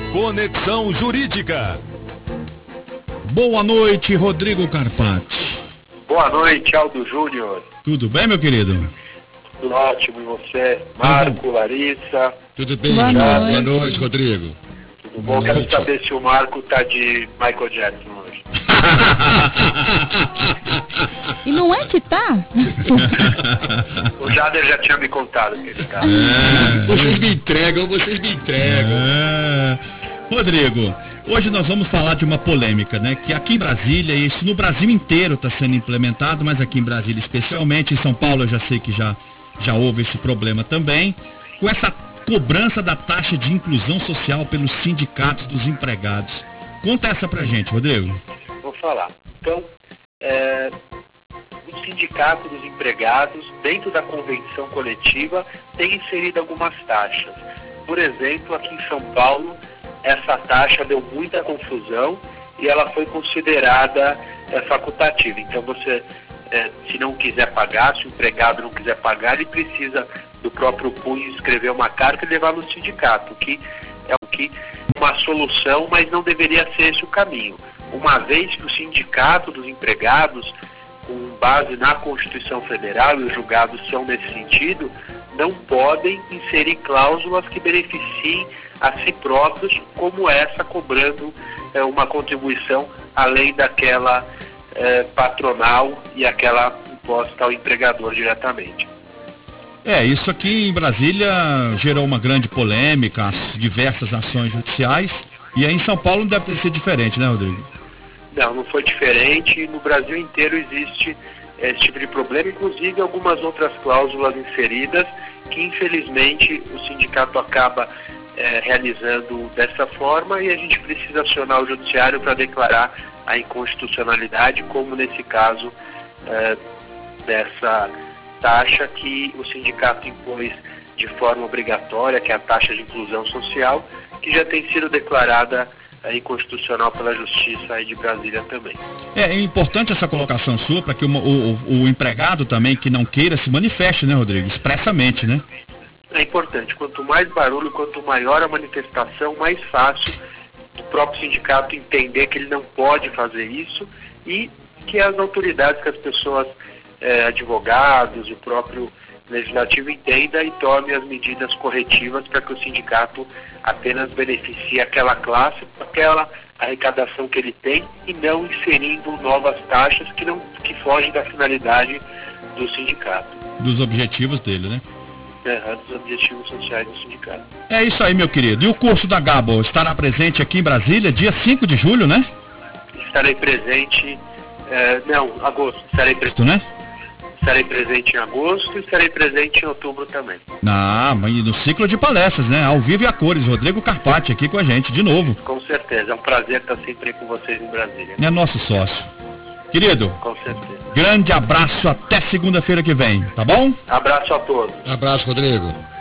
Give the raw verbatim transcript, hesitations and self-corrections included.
Conexão Jurídica. Boa noite, Rodrigo Carpati. Boa noite, Aldo Júnior. Tudo bem, meu querido? Tudo ótimo, e você? Marco, uhum. Larissa. Tudo bem, Boa Boa noite, Boa noite Rodrigo. Tudo bom? Quero saber se o Marco tá de Michael Jackson hoje. E não é que tá? O Jader já tinha me contado que ele tá. É, vocês me entregam, vocês me entregam. É. Rodrigo, hoje nós vamos falar de uma polêmica, né? Que aqui em Brasília, e isso no Brasil inteiro está sendo implementado, mas aqui em Brasília especialmente, em São Paulo eu já sei que já, já houve esse problema também, com essa cobrança da taxa de inclusão social pelos sindicatos dos empregados. Conta essa pra gente, Rodrigo. Vou falar. Então, é, o sindicato dos empregados, dentro da convenção coletiva, tem inserido algumas taxas. Por exemplo, aqui em São Paulo, essa taxa deu muita confusão e ela foi considerada é, facultativa. Então, você, é, se não quiser pagar, se o empregado não quiser pagar, ele precisa do próprio punho escrever uma carta e levar no sindicato, que é o que uma solução, mas não deveria ser esse o caminho. Uma vez que o sindicato dos empregados, com base na Constituição Federal, e os julgados são nesse sentido, não podem inserir cláusulas que beneficiem a si próprios, como essa, cobrando é, uma contribuição além daquela é, patronal e aquela imposta ao empregador diretamente. É, isso aqui em Brasília gerou uma grande polêmica, as diversas ações judiciais, e aí em São Paulo não deve ter sido diferente, né, Rodrigo? Não, não foi diferente. No Brasil inteiro existe esse tipo de problema, inclusive algumas outras cláusulas inseridas que, infelizmente, o sindicato acaba é, realizando dessa forma, e a gente precisa acionar o judiciário para declarar a inconstitucionalidade, como nesse caso é, dessa taxa que o sindicato impôs de forma obrigatória, que é a taxa de inclusão social, que já tem sido declarada é, inconstitucional pela Justiça aí de Brasília também. É, é importante essa colocação sua para que o, o, o empregado também que não queira se manifeste, né, Rodrigo? Expressamente, né? É importante. Quanto mais barulho, quanto maior a manifestação, mais fácil o próprio sindicato entender que ele não pode fazer isso e que as autoridades, que as pessoas, eh, advogados, o próprio legislativo entenda e tome as medidas corretivas para que o sindicato apenas beneficie aquela classe, aquela arrecadação que ele tem, e não inserindo novas taxas que, não, que fogem da finalidade do sindicato. Dos objetivos dele, né? É, dos objetivos sociais do sindicato. É isso aí, meu querido. E o curso da Gabo estará presente aqui em Brasília, dia cinco de julho, né? Estarei presente, é, não, agosto, estarei presente, né? Estarei presente em agosto e estarei presente em outubro também. Ah, mas no ciclo de palestras, né? Ao vivo e a cores. Rodrigo Carpati aqui com a gente, de novo. Com certeza, é um prazer estar sempre com vocês em Brasília. É nosso sócio. Querido, com certeza. Grande abraço, até segunda-feira que vem, tá bom? Abraço a todos. Abraço, Rodrigo.